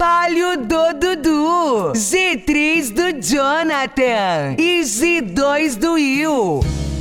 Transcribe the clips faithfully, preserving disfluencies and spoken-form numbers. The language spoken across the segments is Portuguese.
Palio do Dudu, G três do Jonathan e G dois do Will.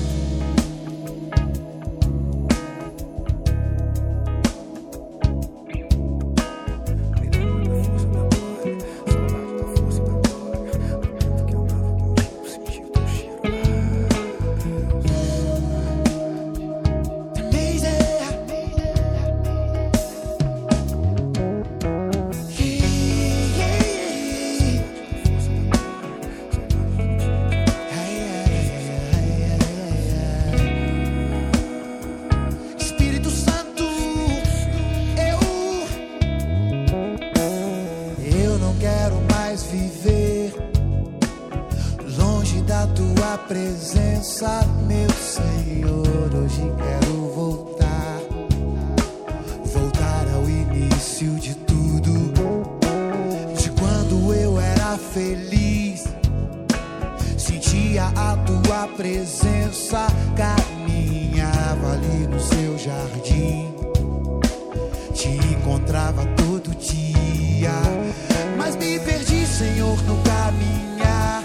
Presença, meu Senhor, hoje quero voltar, voltar ao início de tudo, de quando eu era feliz, sentia a tua presença, caminhava ali no seu jardim, te encontrava todo dia, mas me perdi, Senhor, no caminhar.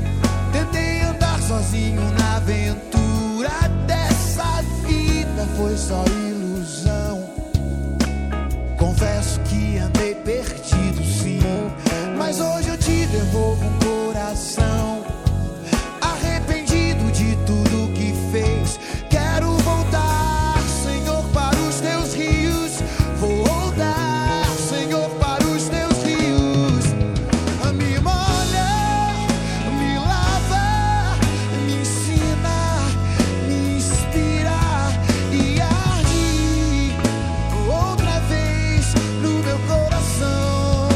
Sozinho na aventura dessa vida, foi só ilusão. Confesso que andei perdido, sim, mas hoje eu te devolvo um coração arrependido de tudo que fez. Quero voltar, Senhor, para os teus rios. Vou voltar, Senhor, para os teus rios. A me molha, me lava, me ensina, me inspira e arde outra vez no meu coração.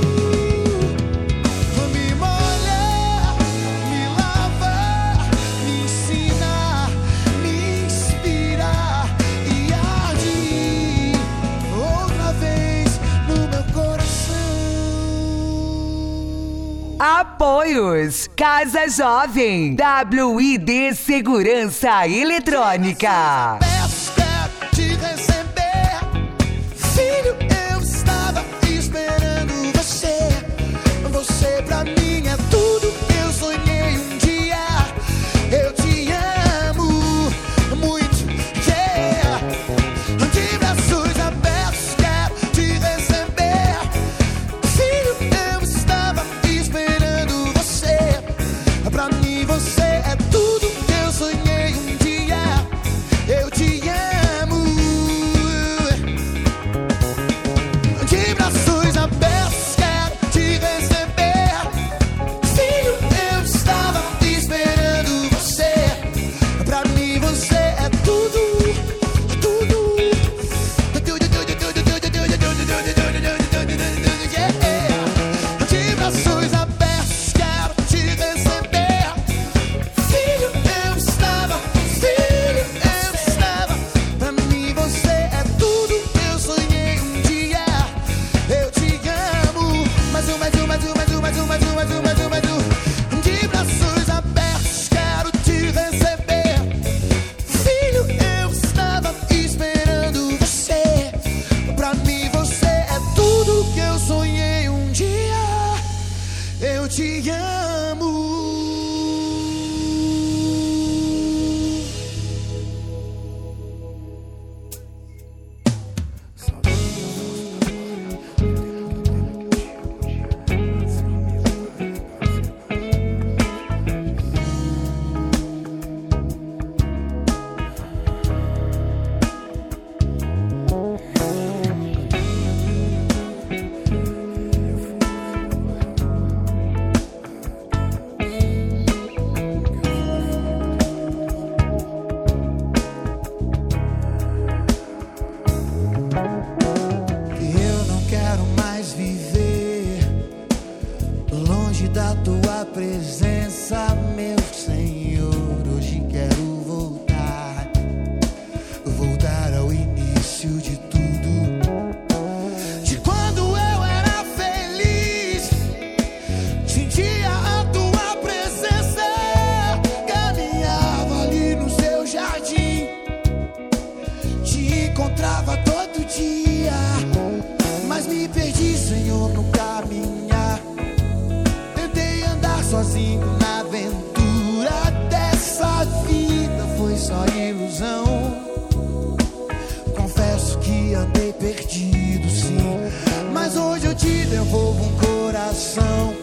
Me molha, me lava, me ensina, me inspira e arde outra vez no meu coração. Apoios: Casa Jovem, W I D Segurança Eletrônica. Peço, quero te receber, filho, eu estava esperando você. Você pra mim é tudo que eu sonhei um dia. Eu te amo muito, yeah. De braços abertos quero te receber, filho, eu estava esperando você. Pra mim você é tudo que eu sonhei um dia. Eu te amo. De braços abertos quero te receber, filho, eu estava esperando você. Pra mim você é tudo, tudo, tudo, tudo, tudo, tudo, yeah. De braços abertos quero te receber, filho, eu estava, filho, eu estava. Pra mim você é tudo que eu sonhei um dia. Eu te amo. Mais um, mais um, mais um, mais um, mais um, mais um, mais um, mais um, mais um. De braços abertos quero te receber, filho, eu estava esperando você. Pra mim você é tudo que eu sonhei um dia. Eu te amo. perdido, sim. Mas hoje eu te devolvo um coração